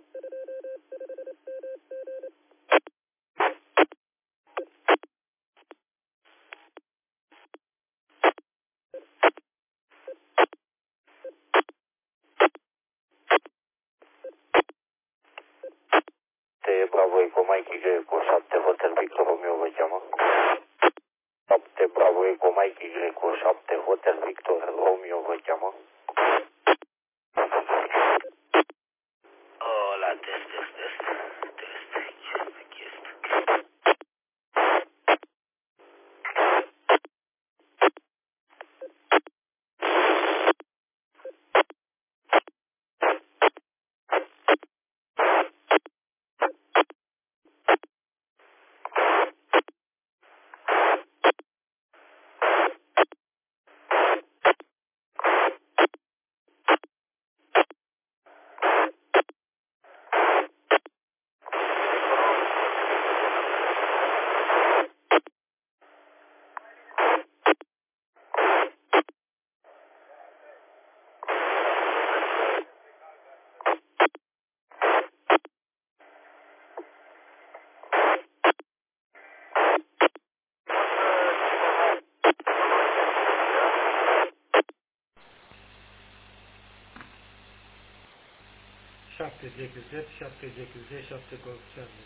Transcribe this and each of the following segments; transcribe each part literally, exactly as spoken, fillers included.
Bravo Eco Mike Y cu șapte Hotel Victor Romeo vă cheamă. șapte Bravo Eco Mike Y cu șapte Hotel Victor Romeo vă cheamă. Hola, test, test, test. Test, chest, chest. șapte G Q Z, șapte G Q Z, șapte Golf Charlie.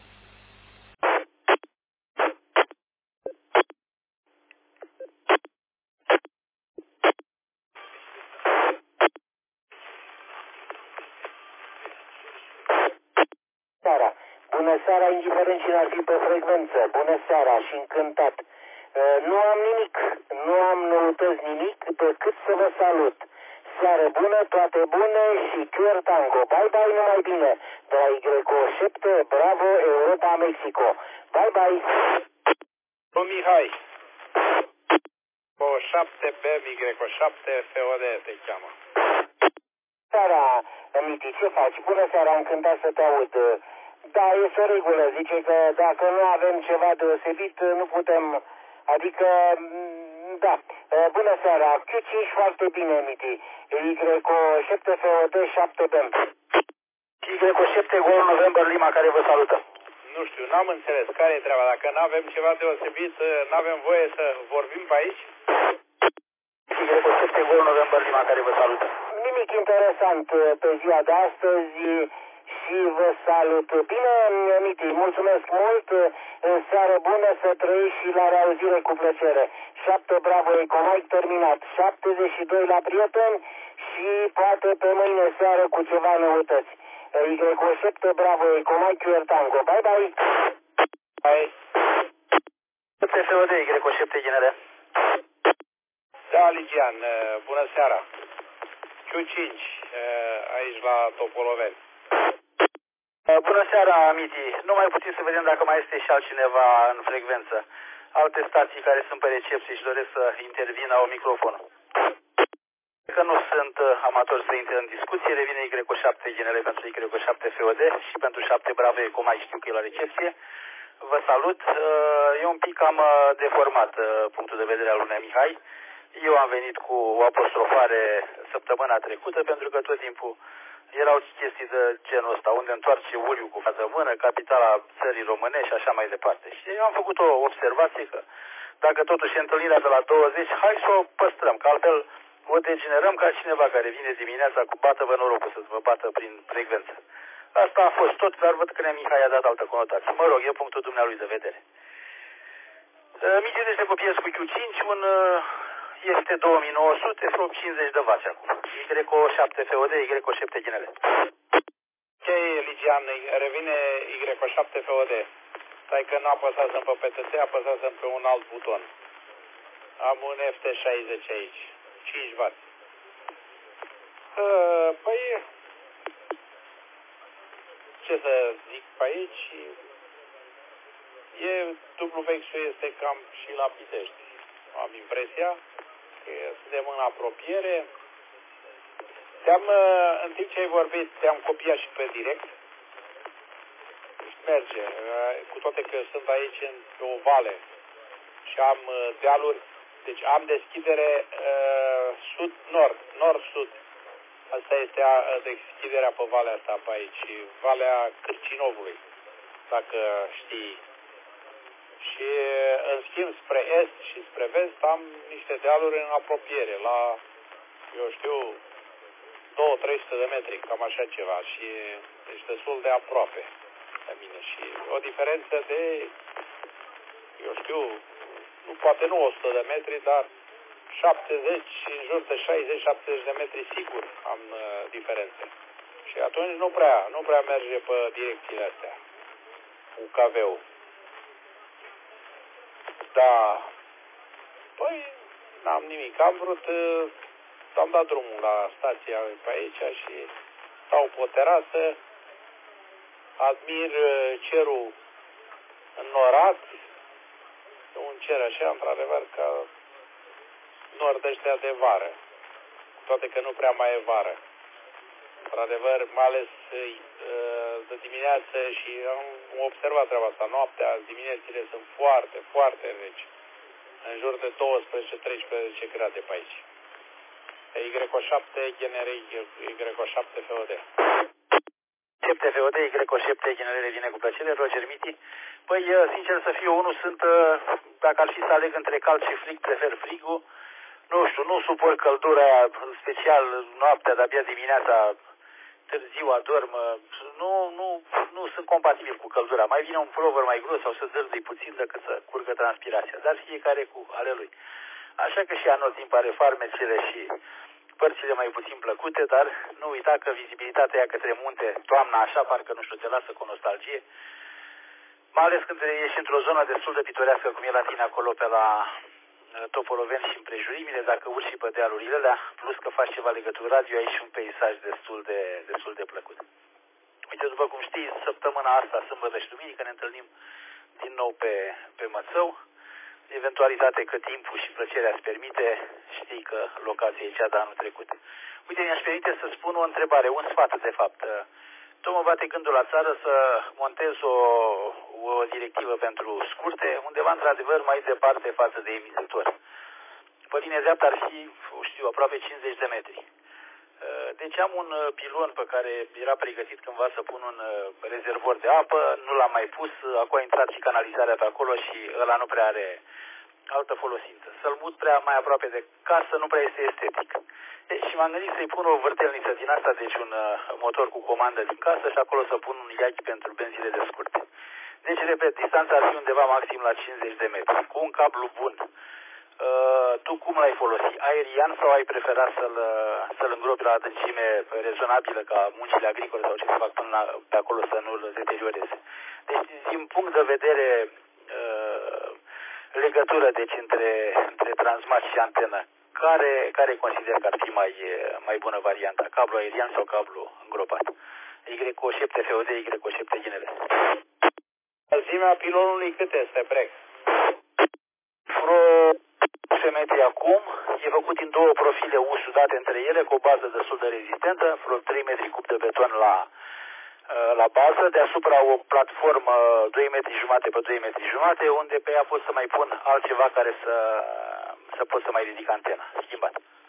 Seara. Bună seara, indiferent cine ar fi pe frecvență. Bună seara și încântat. Uh, nu am nimic, nu am noutăți nimic, decât să vă salut. Seară bună, toate bune și Q R Tango. Bye bye, numai bine. De la Y șapte, Bravo, Europa, Mexico. Bye bye. O Mihai. O șapte B, Y șapte, F O D te cheamă. Seara, Miti, ce faci? Bună seara, încântat să te aud. Da, este o regulă, zice că dacă nu avem ceva deosebit, nu putem, adică, da. Bună seara, Q cinci foarte bine, Miti. Y șapte F O D șapte B. Y șapte Gol November Lima, care vă salută. Nu știu, n-am înțeles care e treaba. Dacă nu avem ceva deosebit, nu avem voie să vorbim pe aici? Y șapte Gol November Lima, care vă salută. Nimic interesant pe ziua de astăzi și vă salut. Bine, Miti, mulțumesc mult, seară bună, să trăiți și la reauzire cu plăcere. șapte Bravo Eco Mike terminat, șaptezeci și doi la prieteni și poate pe mâine seară cu ceva noutăți. Y șapte Bravo Eco Mike Q R Tango. Bye bye. Bye. șapte F O D Y șapte genere. Da, Ligian, bună seara. Q cinci, aici la Topoloveni. Bună seara, Miti. Nu mai putem să vedem dacă mai este și altcineva în frecvență. Alte stații care sunt pe recepție și doresc să intervină au microfonul. Că nu sunt amatori să intre în discuție, revine Y șapte genere pentru Y șapte F O D și pentru șapte Bravo Eco mai știu că e la recepție. Vă salut. E un pic cam deformat punctul de vedere al lui Mihai. Eu am venit cu o apostrofare săptămâna trecută pentru că tot timpul erau chestii de genul ăsta, unde întoarce uliul cu față mână, capitala țării românești și așa mai departe. Și eu am făcut o observație că dacă totuși e întâlnirea de la douăzeci, hai să o păstrăm, că altfel o degenerăm ca cineva care vine dimineața cu bată-vă norocul să vă bată prin frecvență. Asta a fost tot, dar văd că Mihai a dat altă conotație. Mă rog, e punctul dumnealui de vedere. Miti se copiez cu Q cinci, un este două mii nouă sute, flop cincizeci de vați acum. Y șapte F O D, Y șapte ginele. Ok, Ligian, revine Y șapte F O D. Stai că n-a apăsat pe P T T, apăsat pe un alt buton. Am un F T șaizeci aici, cinci vați. Uh, păi, ce să zic pe aici, e, dublu vexul este cam și la Pitești. Am impresia că suntem în apropiere. Te-am, în timp ce ai vorbit, te-am copiat și pe direct. Merge, cu toate că sunt aici în, pe o vale și am dealuri, deci am deschidere uh, sud-nord, nord-sud. Asta este a, deschiderea pe valea asta pe aici, Valea Cârcinovului, dacă știi. Și în schimb spre est și spre vest am niște dealuri în apropiere, la, eu știu, două trei sute de metri, cam așa ceva, și deci destul de aproape de mine. Și o diferență de, eu știu, nu, poate nu o sută de metri, dar șaptezeci, în jur de șaizeci șaptezeci de metri sigur am uh, diferențe. Și atunci nu prea, nu prea merge pe direcțiile astea, U K V-ul. Da, păi n-am nimic, am vrut, uh, am dat drumul la stația pe aici și stau pe o terasă, admir uh, cerul înnorat, un cer așa, într-adevăr, ca nori de ăștia de vară, toate că nu prea mai e vară. Într-adevăr, mai ales de dimineață, și am observat treaba asta, noaptea, diminețile sunt foarte, foarte reci, în jur de douăsprezece treisprezece grade pe aici. Y O șapte, generei Y O șapte F O D. șapte F O D, Y O șapte, generele vine cu plăcere, Roger Miti. Păi, sincer să fiu, unul sunt, dacă ar fi să aleg între cald și frig, prefer frigul. Nu știu, nu suport căldura aia, în special noaptea, de-abia dimineața, târziu adorm. Nu, nu, nu sunt compatibil cu căldura. Mai vine un plover mai gros sau să zârdui puțin decât să curgă transpirația. Dar fiecare cu ale lui. Așa că și anotimp are farmecele și părțile mai puțin plăcute, dar nu uita că vizibilitatea aia către munte, toamna așa, parcă nu știu, te lasă cu nostalgie. Mai ales când ești într-o zonă destul de pitorească, cum e la tine acolo pe la Topoloveni și împrejurimile, dacă urci și pe dealurile alea, plus că faci ceva legături radio, ai și un peisaj destul de, destul de plăcut. Uite, după cum știi, săptămâna asta, sâmbătă și duminică, ne întâlnim din nou pe, pe Mățău. Eventualitate că timpul și plăcerea îți permite, știi că locația e cea de anul trecut. Uite, mi-aș permite să spun o întrebare, un sfat de fapt. Tot mă bate gândul la țară să montez o, o directivă pentru scurte, undeva într-adevăr mai departe față de emisător. Pe linie dreaptă ar fi, știu, aproape cincizeci de metri. Deci am un pilon pe care era pregătit cândva să pun un rezervor de apă, nu l-am mai pus, acum a intrat și canalizarea pe acolo și ăla nu prea are altă folosință. Să-l mut prea mai aproape de casă nu prea este estetic. Deci, și m-am gândit să-i pun o vârtelniță din asta, deci un uh, motor cu comandă din casă și acolo să pun un iachi pentru benzile de scurte. Deci, repet, distanța ar fi undeva maxim la cincizeci de metri, cu un cablu bun. Uh, tu cum l-ai folosit? Aerian sau ai preferat să-l să-l îngropi la adâncime rezonabilă ca muncile agricole sau ce se fac până la, pe acolo să nu-l deterioreze? Deci, din punct de vedere uh, legătură deci între, între transmat și antenă, care, care consider că ar fi mai, mai bună varianta? Cablu aerian sau cablu îngropat? Y O șapte F O D, Y O șapte ginele. Înălțimea pilonului cât este, Brex? Vreo unsprezece metri acum, e făcut din două profile U sudate între ele, cu o bază destul de rezistentă, vreo trei metri cub de beton la, la bază, deasupra o platformă doi metri jumate pe doi metri jumate, unde pe ea pot să mai pun altceva care să, să pot să mai ridic antena. Schimbat.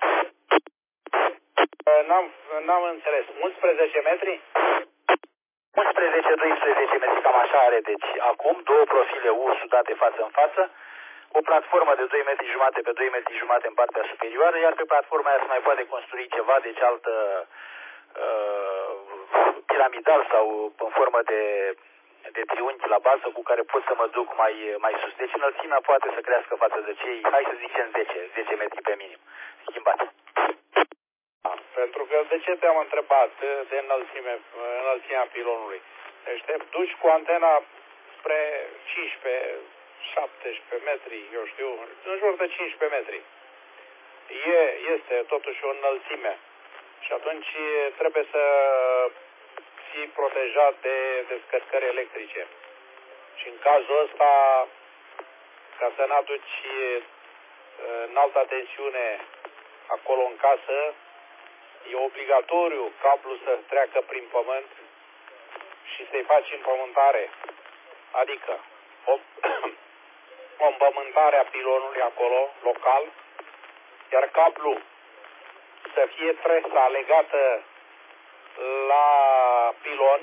N-am, n-am înțeles. unsprezece metri? unsprezece doisprezece metri, cam așa are, deci acum două profile U sudate față în față, o platformă de doi metri jumate pe doi metri jumate în partea superioară, iar pe platforma aia se mai poate construi ceva, deci altă uh, piramidal sau în formă de, de triunghi la bază cu care pot să mă duc mai, mai sus. Deci înălțimea poate să crească față de cei, hai să zicem zece, zece metri pe minim. Schimbat. Pentru că de ce te-am întrebat de înălțime, înălțimea pilonului? Deci te duci cu antena spre cincisprezece șaptesprezece metri, eu știu, în jur de cincisprezece metri. E, este totuși o înălțime. Și atunci trebuie să fii protejat de descărcări electrice. Și în cazul ăsta, ca să n-aduci înalta tensiune acolo în casă, e obligatoriu cablu să treacă prin pământ și să-i faci împământare. Adică o, o împământare a pilonului acolo, local, iar cablu să fie tresa legată la pilon,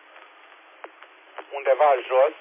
undeva jos.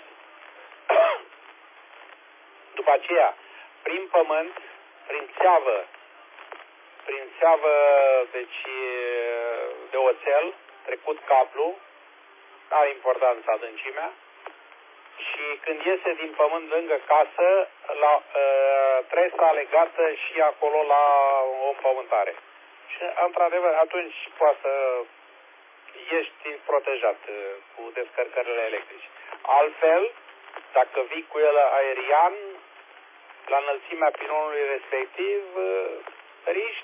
După aceea, prin pământ, prin țeavă, prin țeavă, deci de oțel, trecut cablu, are importanță adâncimea, și când iese din pământ lângă casă, la uh, tresa legată și acolo la o împământare. Și într-adevăr, atunci poate să ești protejat uh, cu descărcările electrice. Altfel, dacă vii cu el aerian, la înălțimea pilonului respectiv, uh, riști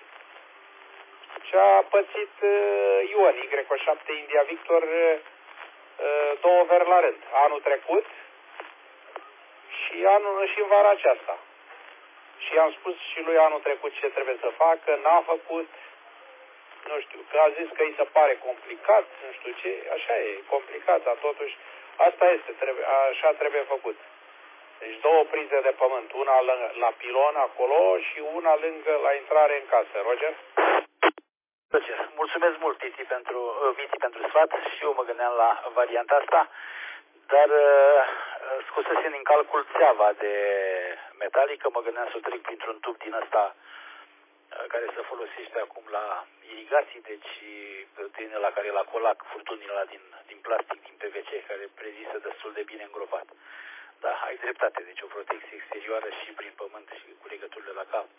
ce a pățit uh, Ion, Y șapte India Victor, uh, două veri la rând. Anul trecut și, anul, și în vara aceasta. Și am spus și lui anul trecut ce trebuie să facă, n-a făcut, nu știu, că a zis că îi se pare complicat, nu știu ce, așa e, complicat, dar totuși asta este, trebuie, așa trebuie făcut. Deci două prize de pământ, una la, la pilon acolo și una lângă la intrare în casă. Roger? Mulțumesc mult, Miti, pentru, uh, Miti, pentru sfat, și eu mă gândeam la varianta asta, dar uh, scosesem din calcul țeava de metalică, mă gândeam să o trec printr-un tub din ăsta uh, care se folosește acum la irigații, deci din la care la colac, furtunile ăla din, din plastic, din P V C, care prezisă destul de bine îngropat. Da, ai dreptate, deci o protecție exterioară și prin pământ și cu legăturile la cap.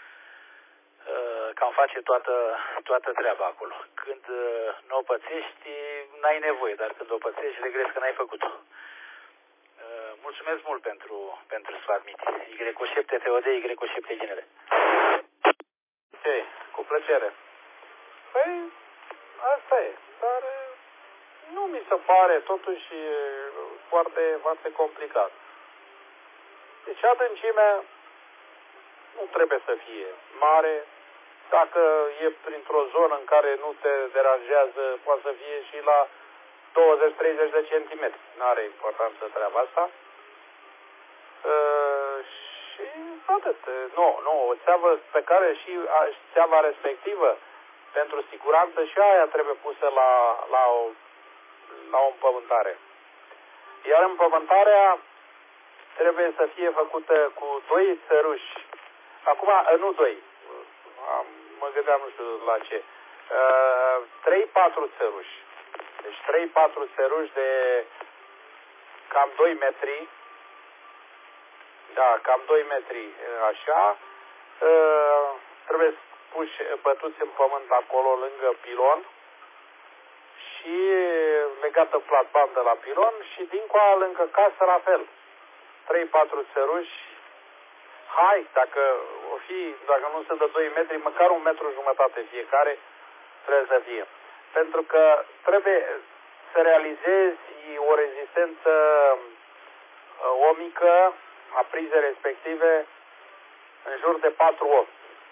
Cam face toată, toată treaba acolo. Când nu o pățești, n-ai nevoie, dar când o pățești, regrezi că n-ai făcut-o. Mulțumesc mult pentru, pentru sfat, Miti. Y șapte T O D, Y șapte Ginele. Ok, cu plăcere. Păi, asta e, dar nu mi se pare totuși foarte, foarte complicat. Deci adâncimea nu trebuie să fie mare. Dacă e printr-o zonă în care nu te deranjează, poate să fie și la douăzeci treizeci de centimetri. Nu are importanță treaba asta. Uh, și atât. Nu, nu, o țeavă pe care și a, țeava respectivă, pentru siguranță, și aia trebuie pusă la, la, o, la o împământare. Iar împământarea trebuie să fie făcută cu doi țăruși. Acum, nu doi. Am, mă gândeam nu știu la ce. trei patru țăruși. Deci trei patru țăruși de cam doi metri. Da, cam doi metri așa. Trebuie puși, bătuți în pământ acolo lângă pilon și legată platbandă la pilon și dincolo lângă casă la fel. trei patru țăruși. Hai, dacă o fi, dacă nu se dă doi metri, măcar un metru jumătate fiecare trebuie să fie. Pentru că trebuie să realizezi o rezistență ohmică a prizei respective în jur de patru ohmi.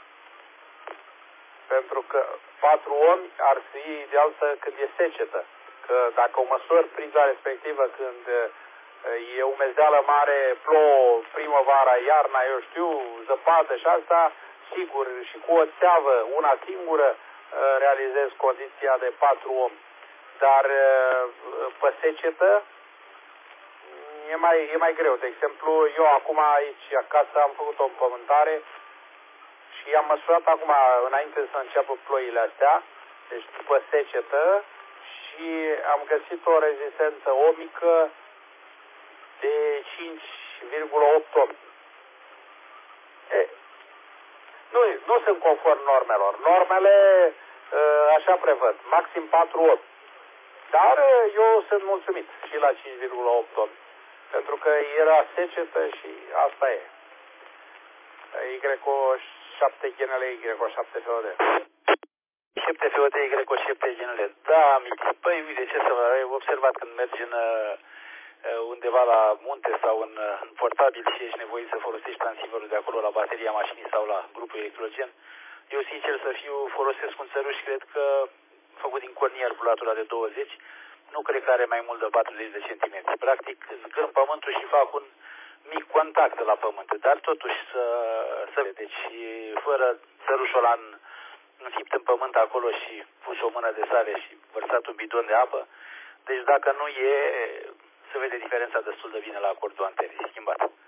Pentru că patru ohmi ar fi ideal să când e secetă. Că dacă o măsori priza respectivă când e umezeală mare, plouă, primăvara, iarna, eu știu, zăpadă și asta, sigur, și cu o țeavă, una singură, realizez condiția de patru ohmi. Dar pe secetă e mai, e mai greu. De exemplu, eu acum aici acasă am făcut o împământare și am măsurat acum, înainte să înceapă ploile astea, deci după secetă, și am găsit o rezistență ohmică de cinci virgulă opt ohmi. E, nu, nu sunt conform normelor. Normele așa prevăd, maxim patru ohmi. Dar eu sunt mulțumit și la cinci virgulă opt ohmi. Pentru că era secetă și asta e. Y șapte Ginele, Y șapte F O D. șapte F O D, Y șapte Ginele. Da, Miti. Păi, uite, ce să vă ai observat când mergi în undeva la munte sau în, în portabil și ești nevoit să folosești transceiverul de acolo la bateria mașinii sau la grupul electrogen. Eu, sincer să fiu, folosesc un țăruș, cred că făcut din cornier cu latura de douăzeci, nu cred că are mai mult de patruzeci de centimetri. Practic, zgârb pământul și fac un mic contact la pământ, dar totuși să, să deci fără țărușul ăla în, înfipt în pământ acolo și pus o mână de sare și vărsat un bidon de apă. Deci dacă nu e, se vede diferența destul de bine la acordul anterior schimbat. Uh,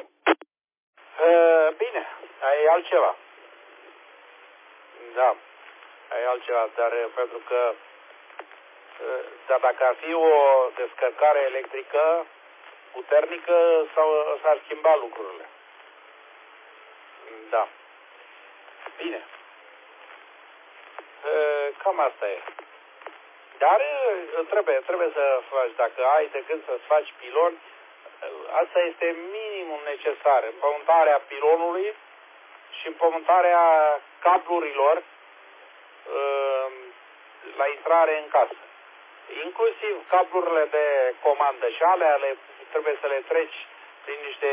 bine, ai altceva. Da, ai altceva, dar pentru că uh, dar dacă ar fi o descărcare electrică puternică, sau s-ar schimba lucrurile. Da. Bine. Uh, cam asta e. Dar trebuie, trebuie să faci, dacă ai de gând să faci pilon, asta este minimum necesar. Împământarea pilonului și împământarea cablurilor la intrare în casă. Inclusiv cablurile de comandă și alea le, trebuie să le treci prin niște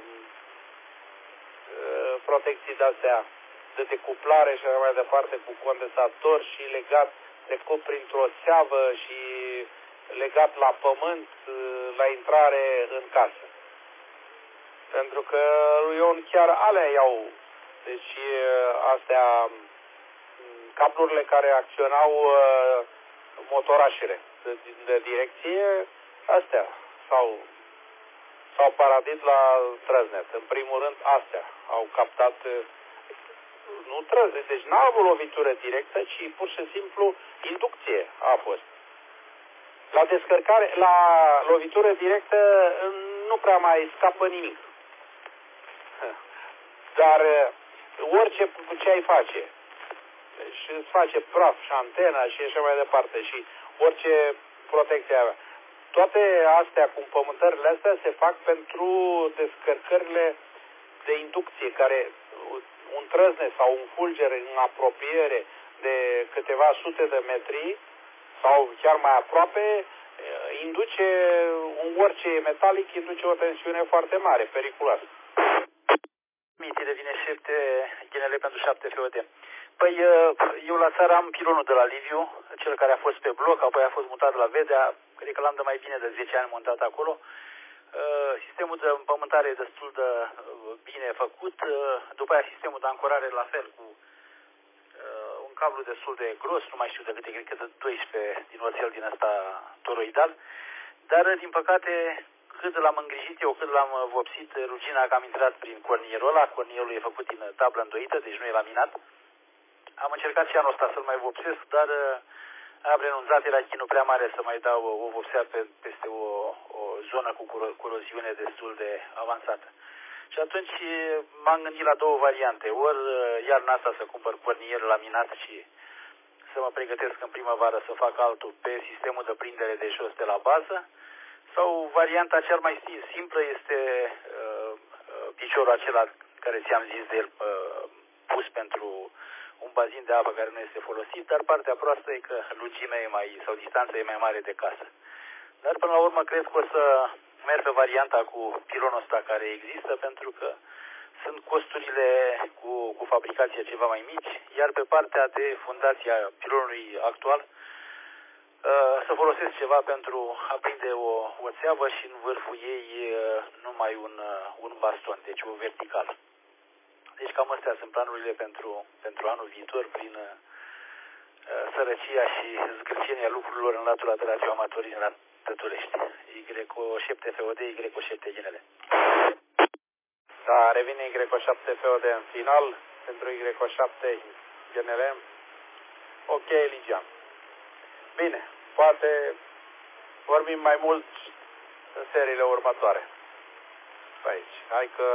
protecții de-astea de decuplare și așa mai departe, cu condensator și legat trecut printr-o țeavă și legat la pământ la intrare în casă. Pentru că eu chiar alea iau. Deci astea, cablurile care acționau motorașele de, de direcție, astea s-au, s-au paradit la trăznet. În primul rând astea au captat, nu trăznet, deci n-a avut lovitură directă, ci pur și simplu inducție a fost. La descărcare, la lovitură directă nu prea mai scapă nimic. Dar orice ce ai face, și îți face praf și antena și așa mai departe și orice protecție avea. Toate astea cu împământările astea se fac pentru descărcările de inducție, care un trăznet sau un fulger în apropiere de câteva sute de metri sau chiar mai aproape, induce, un orice metalic induce o tensiune foarte mare, periculoasă. Miti devine șapte ghinele pentru șapte F O D. Păi eu la țară am pilonul de la Liviu, cel care a fost pe bloc, apoi a fost mutat la Vedea, cred că l-am de mai bine de zece ani montat acolo. Sistemul de împământare e destul de bine făcut, după aia sistemul de ancorare la fel, cu un cablu destul de gros, nu mai știu de câte, cred că de doisprezece din oțel din ăsta toroidal, dar din păcate cât l-am îngrijit eu, cât l-am vopsit rugina, că am intrat prin cornierul ăla, cornierul e făcut din tablă îndoită, deci nu e laminat. Am încercat și anul ăsta să-l mai vopsesc, dar am renunțat, era chinul prea mare să mai dau o vopsea pe, peste o, o zonă cu coroziune destul de avansată. Și atunci m-am gândit la două variante, ori iarna asta să cumpăr cornier laminat și să mă pregătesc în primăvară să fac altul pe sistemul de prindere de jos de la bază, sau varianta cea mai simplă este uh, piciorul acela care ți-am zis de el, uh, pus pentru un bazin de apă care nu este folosit, dar partea proastă e că lungimea e mai, sau distanța e mai mare de casă. Dar până la urmă cred că o să merg pe varianta cu pilonul ăsta care există, pentru că sunt costurile cu, cu fabricația ceva mai mici, iar pe partea de fundația pilonului actual să folosesc ceva pentru a prinde o, o țeavă și în vârful ei numai un, un baston, deci o verticală. Deci cam astea sunt planurile pentru, pentru anul viitor, prin uh, sărăcia și zgârcenia lucrurilor în latura de radioamatorii la Tătulești. Y O șapte F O D, Y O șapte Ginele. Da, revine Y O șapte F O D în final, pentru Y O șapte Ginele. Ok, Ligian. Bine, poate vorbim mai mult în seriile următoare. Aici, hai că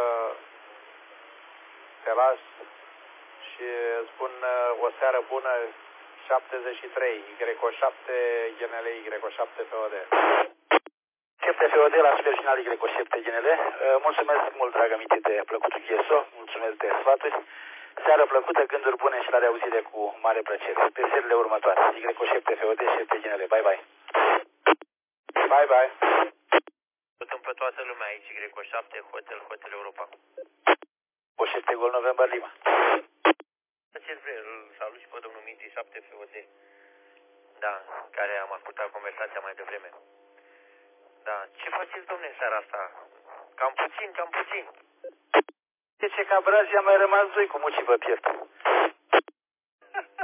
te las și spun o seară bună. Șaptezeci și trei, Y O șapte Ginele, Y O șapte F O D. șapte F O D la final Y O șapte Ginele. Mulțumesc mult, dragă Miti, de plăcutul G S O, mulțumesc de sfaturi. Seară plăcută, gânduri bune și la reauzire cu mare plăcere. Pe seriile următoare, Y O șapte F O D, șapte Ginele. Bye, bye. Bye, bye. Salutăm pe toată lumea aici, Y O șapte, Hotel, Hotel Europa. O șapte Gol November Lima. Ce vreau, îl salut și pe domnul Miti, șapte F O D. Da, care am ascultat conversația mai devreme. Da, ce faceți, domne, seara asta? Cam puțin, cam puțin. De ce ca brazii am mai rămas doi cu mucii pe piept.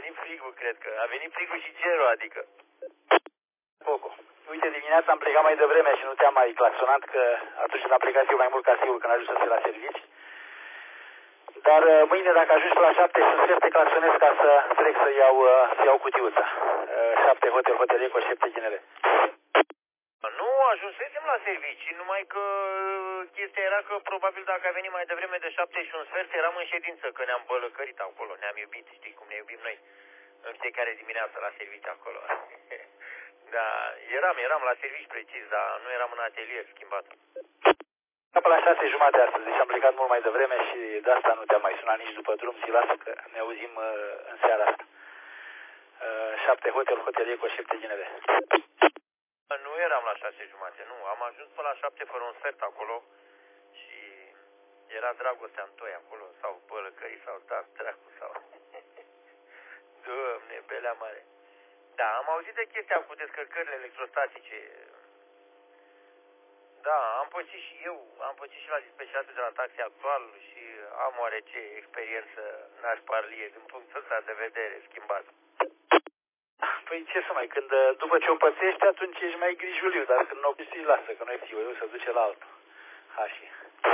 venit frigul, cred că. A venit frigul și gerul, adică. Coco. Uite, dimineața am plecat mai devreme și nu te-am mai claxonat, că atunci am plecat eu mai mult ca sigur când ajungi să fii la servici. Dar uh, mâine, dacă ajungi la șapte și sfert, te claxonez ca să trec să iau, uh, să iau cutiuța. Uh, șapte Hotel Hotel Eco, șapte Ginele. Nu ajunsesem la servicii, numai că chestia era că probabil dacă a venit mai devreme de șapte și un sfert, eram în ședință, că ne-am bălăcărit acolo, ne-am iubit, știi cum ne iubim noi în fiecare dimineață la servici acolo. Da, eram, eram la servici precis, dar nu eram în atelier schimbat. Până la șase jumate astăzi, deci am plecat mult mai devreme și de asta nu te-am mai sunat nici după drum, zi lasă că ne auzim uh, în seara asta. Uh, șapte Hotel Hotel Eco, șapte Ginele. Nu eram la șase jumate, nu. Am ajuns până la șapte fără un sfert acolo și era dragostea în toi acolo, sau bălăcării, sau da, dracu, sau... Doamne, belea mare. Da, am auzit de chestia cu descărcările electrostatice. Da, am pățit și eu, am pățit și la dispečatul de la taxi actual și am oarece experiență nașparlie din punctul ăsta de vedere schimbat. Păi ce să mai, când după ce o pățești, atunci ești mai grijuliu, dar când nu o pățești, lasă, că nu e eu, se duce la altul. Hași.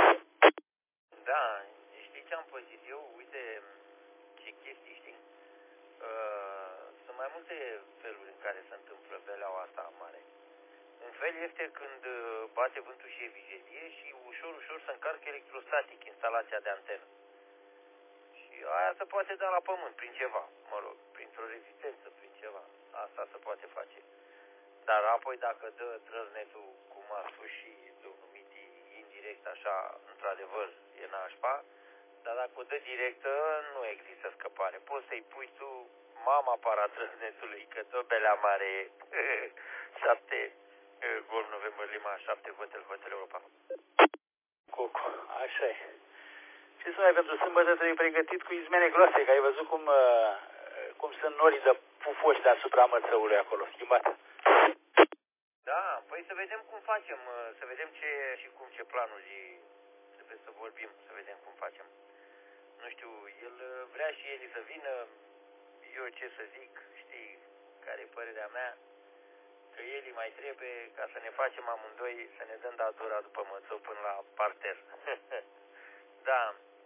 Da, știi ce am pățit eu? Uite ce chestii, știi? Uh, sunt mai multe feluri în care se întâmplă beleaua asta mare. Un fel este când bate vântul și e vijelie și ușor, ușor se încarcă electrostatic instalația de antenă. Și aia se poate da la pământ prin ceva, mă rog, printr-o rezistență, prin ceva. Asta se poate face. Dar apoi dacă dă trăznetul, cum a spus și domnul Miti, indirect așa, într-adevăr, e nașpa, dar dacă o dă directă, nu există scăpare. Poți să-i pui tu mama paratrăznetului, că tot belea mare șapte Golf November Lima, șapte Hotel Hotel Europa. Cucu, așa e. Ce să mai pentru sâmbătă trebuie pregătit cu izmene groase, că ai văzut cum, uh, cum sunt norii de pufoși deasupra mățăului acolo, schimbat. Da, păi să vedem cum facem, să vedem ce și cum ce planuri, trebuie să vorbim, să vedem cum facem. Nu știu, el vrea și el să vină, eu ce să zic, știi, care e părerea mea, că el mai trebuie ca să ne facem amândoi, să ne dăm datura după mățău până la parter. Da,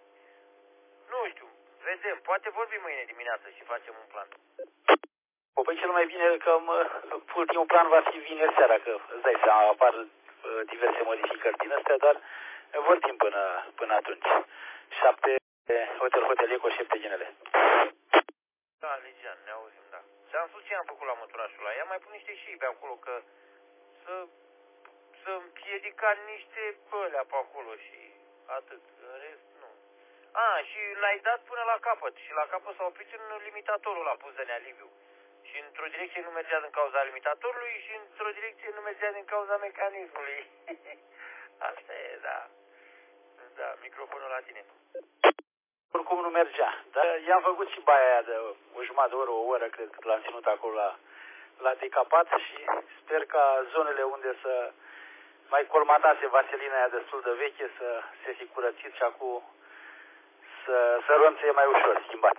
nu știu, vedem, poate vorbim mâine dimineață și facem un plan. Păi cel mai bine că mă, ultimul plan va fi vineri seara, că îți dai seama, apar uh, diverse modificări din astea, dar vorbim până, până atunci. șapte Hotel Hotel Eco, șapte Ginele. Da, Ligian, ne auzim, da. Ți-am spus ce am făcut la măturașul ăla. Ia mai pun niște șibe acolo, că să, să împiedica niște bălea pe acolo și atât. În rest, nu. A, și l-ai dat până la capăt. Și la capăt s-a oprit în limitatorul la pus de Nealiviu. Și într-o direcție nu mergea din cauza limitatorului și într-o direcție nu mergea din cauza mecanismului. Asta e, da. Da, microfonul la tine. Oricum nu mergea, dar i-am făcut și baia aia de o jumătate de oră, o oră, cred că l-am ținut acolo la, la decapat și sper ca zonele unde să mai colmatase vaselina aia destul de veche să se fi curățit și acum să, să ronțe mai ușor, schimbat.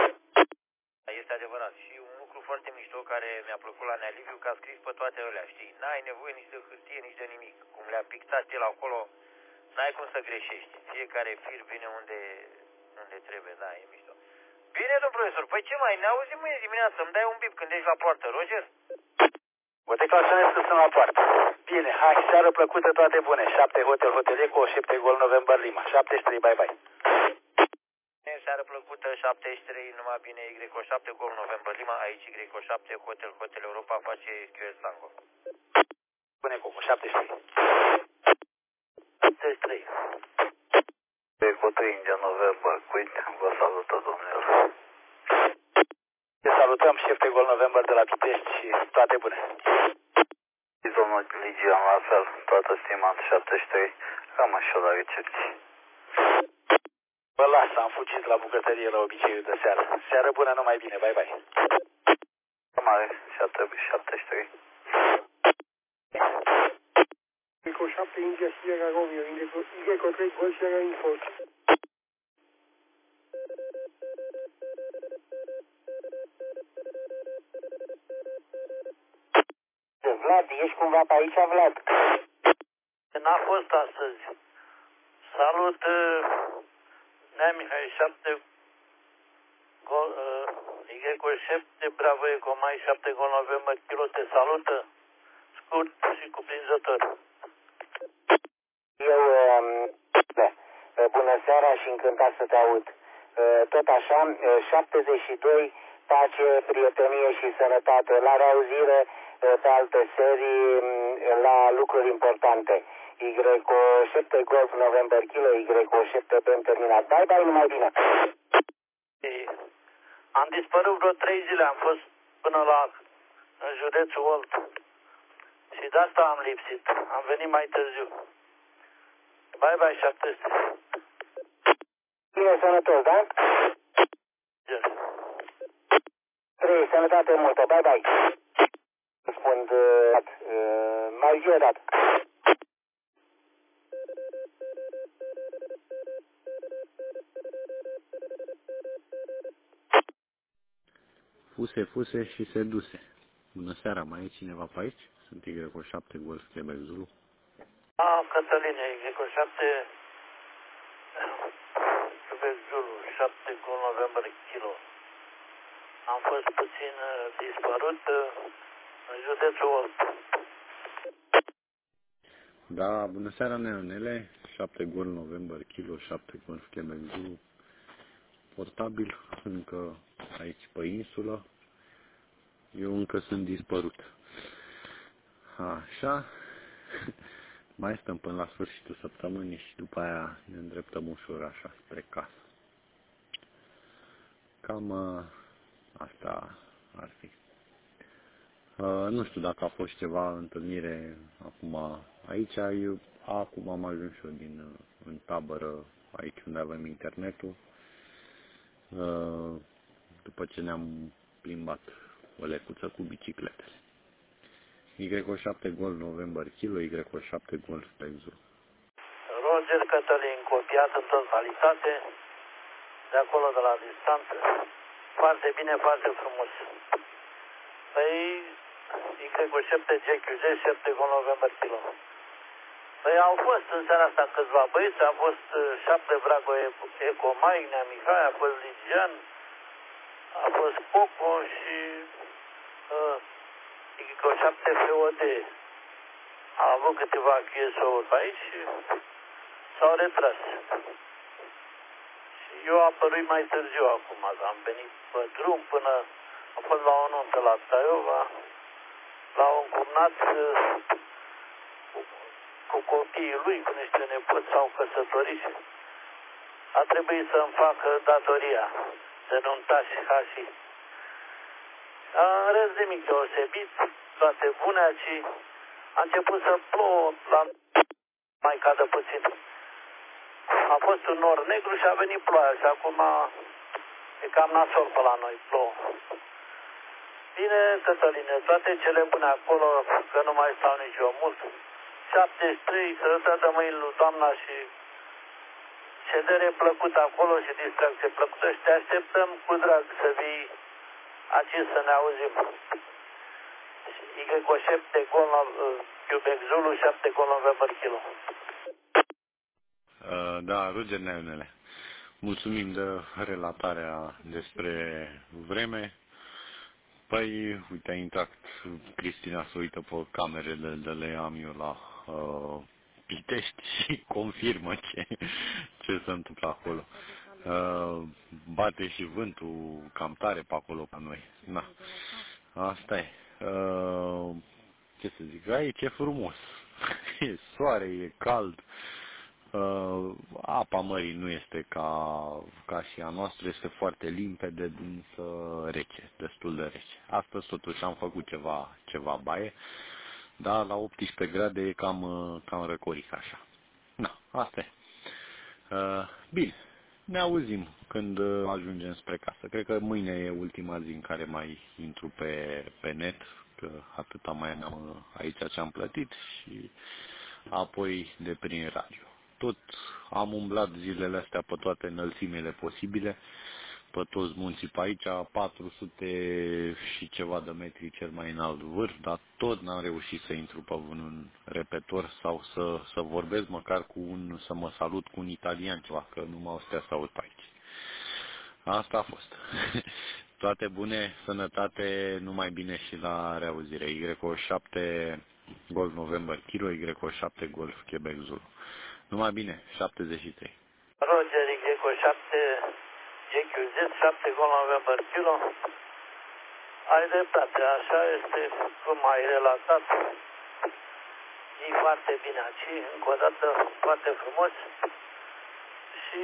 Este adevărat. Și un lucru foarte mișto care mi-a plăcut la Nealiviu, că a scris pe toate alea, știi? N-ai nevoie nici de hârtie, nici de nimic. Cum le-a pictat el acolo, n-ai cum să greșești. Fiecare fir vine unde, unde trebuie, da, e mișto. Bine, domn profesor, păi ce mai, ne auzim mâine dimineață, îmi dai un bip când ești la poartă, Roger? Vă declaraționez că sunt la poartă. Bine, hai, seară plăcută, toate bune. șapte Hotel Hotel Eco, șapte Golf November Lima. șaptezeci și trei, bye bye. Seară plăcută, șaptezeci și trei, numai bine, Y șapte Golf November Lima, aici Y șapte Hotel Hotel Europa, face Q S Tango. Bune, Coco, șaptezeci și trei. șaptezeci și trei. Eco trei India November, Queen, vă salută, domnilor. Te salutăm, șapte Golf November de la Pitești și toate bune. Domnul Ligian, la fel, toată stima șaptezeci și trei, cam așa la recepție. Vă las, am fugit la bucătărie la obiceiul de seară. Seară bună, numai bine, bye bye. Mare, șaptezeci și trei. Eco șapte India Sierra Romeo, Y trei Golf Sierra Info. Vlad, ești cumva pe aici, Vlad? N-a fost astăzi. Salut, Nea Mihai șapte, gol, uh, Y șapte, Bravo Eco Mai șapte, Gol November, Kilo, te salută, scurt și cuprinzător. Eu, uh, bună seara și încântat să te aud. Uh, tot așa, uh, șaptezeci și doi, pace, prietenie și sănătate. La reauzire uh, pe alte serii, uh, la lucruri importante. Y șapte Golf November Kilo, Y șapte B terminat. Bye bye, numai bine. Am dispărut vreo trei zile, am fost până la în județul Olt. Și de asta am lipsit. Am venit mai târziu. Bye bye, șapte sute. Bine, sănătos, da? Yes. Trei, sănătate multă. Bye bye. Răspund uh, uh, mai zi o dată. Fuse, fuse și se duse. Bună seara, mai e cineva pe aici? Sunt Y șapte Golf Quebec Zulu. Ah, Cătăline, Y șapte Quebec Zulu, șapte Gol November Kilo. Am fost puțin uh, dispărut uh, în județul Olt. Da, bună seara, neonele. șapte Gol November Kilo, șapte Golf Quebec Zulu. Portabil, încă aici pe insulă. Eu încă sunt dispărut. Așa. Mai stăm până la sfârșitul săptămânii și după aia ne îndreptăm ușor așa spre casă. Cam uh, asta ar fi. Uh, nu știu dacă a fost ceva întâlnire acum aici. Eu acum am ajuns și eu din, uh, în tabără aici unde avem internetul. Uh, după ce ne-am plimbat o lecuță cu bicicletele. Y șapte Golf November Kilo, Y șapte Golf Pexul. Roger Cătălin, copiat în totalitate, de acolo de la distanță. Foarte bine, foarte frumos. Păi, Y șapte G Q Z, șapte Golf November Kilo. Păi au fost în seara asta câțiva băieți, a fost șapte Brago Eco Mai, Nea Mihai, a fost Ligian, a fost Poco și uh, Y șapte F O D. A avut câteva Q S O-uri pe aici și s-au retras. Și eu am apărut mai târziu acum, am venit pe drum până a fost la o nuntă la Taiova, la un cumnat uh, cu, cu copiii lui, cu niște nepoți s-au căsătorit și a trebuit să-mi facă datoria de nuntași și în rest nimic deosebit, toate bune, și a început să plouă, la mai cadă puțin. A fost un nor negru și a venit ploaia și acum e cam nasol pe la noi, plouă. Bine, Cătăline, toate cele bune acolo, că nu mai stau nici eu mult. șaptezeci și trei, să dă mâini lui doamna și ședere plăcută acolo și distracție plăcută și te așteptăm cu drag să vii aici să ne auzim. Y șapte Gol Quebec Zulu, șapte Gol November Kilo. Uh, da, Roger Neunele. Mulțumim de relatarea despre vreme. Păi, uite, a intrat Cristina să uită pe camerele de le am eu la uh, Pitești și confirmă ce, ce se întâmplă acolo. Uh, bate și vântul cam tare pe acolo pe noi. Na, asta e. Uh, ce să zic, aici e frumos. E soare, e cald. Uh, apa mării nu este ca, ca și a noastră, este foarte limpede, însă rece, destul de rece. Astăzi totuși am făcut ceva, ceva baie, dar la optsprezece grade e cam, cam răcoric așa. Na, asta e. Uh, bine, ne auzim când ajungem spre casă. Cred că mâine e ultima zi în care mai intru pe, pe net, că atâta mai am aici ce am plătit și apoi de prin radio. Tot am umblat zilele astea pe toate înălțimile posibile, pe toți munții pe aici, patru sute și ceva de metri cel mai înalt vârf, dar tot n-am reușit să intru pe un repetor sau să, să vorbesc măcar cu un, să mă salut cu un italian ceva, că nu m-au stea să aud pe aici. Asta a fost. Toate bune, sănătate, numai bine și la reauzire. Y O șapte Golf November Kilo, Y O șapte Golf Quebec Zulu. Numai bine, șaptezeci și trei. Roger, Y O șapte G Q Z, șapte Golf November Kilo. Ai dreptate, așa este cum ai relatat. E foarte bine aici, încă o dată, foarte frumos. Și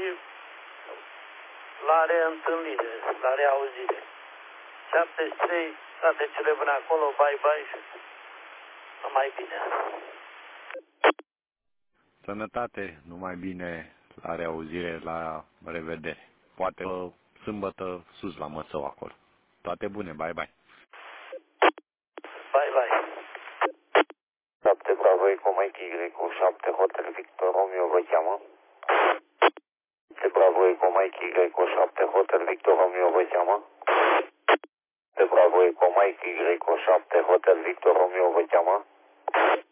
la reîntâlnire, la reauzire. șaptezeci și trei, toate cele bune acolo, bye-bye și numai bine. Sănătate, numai bine, la reauzire, la revedere. Poate sâmbătă sus la Măsău acolo. Toate bune, bye-bye. Bye-bye. șapte Bravo Eco Mike Y cu șapte Hotel Victor Romeo vă cheamă. șapte Bravo Eco Mike Y cu șapte Hotel Victor Romeo vă cheamă. șapte Bravo Eco Mike Y cu șapte Hotel Victor Romeo vă cheamă.